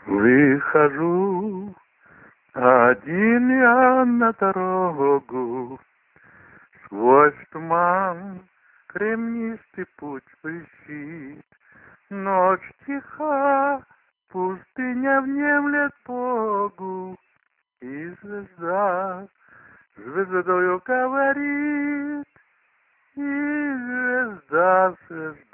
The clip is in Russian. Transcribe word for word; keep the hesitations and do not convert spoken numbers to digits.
Выхожу один я на дорогу, сквозь туман кремнистый путь блестит. Ночь тиха, пустыня внемлет Богу, и звезда звездою говорит, и звезда звезда.